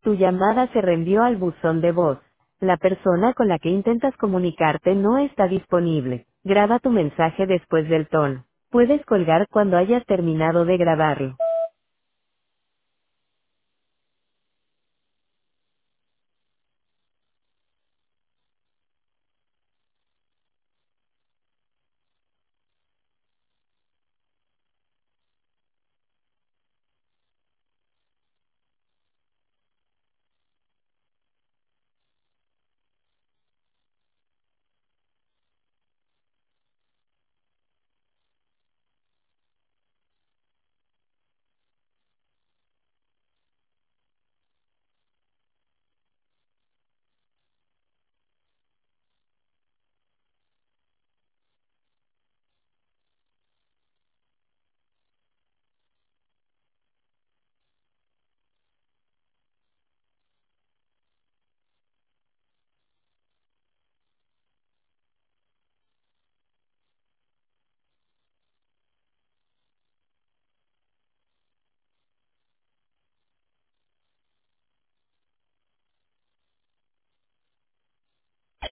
Tu llamada se reenvió al buzón de voz. La persona con la que intentas comunicarte no está disponible. Graba tu mensaje después del tono. Puedes colgar cuando hayas terminado de grabarlo.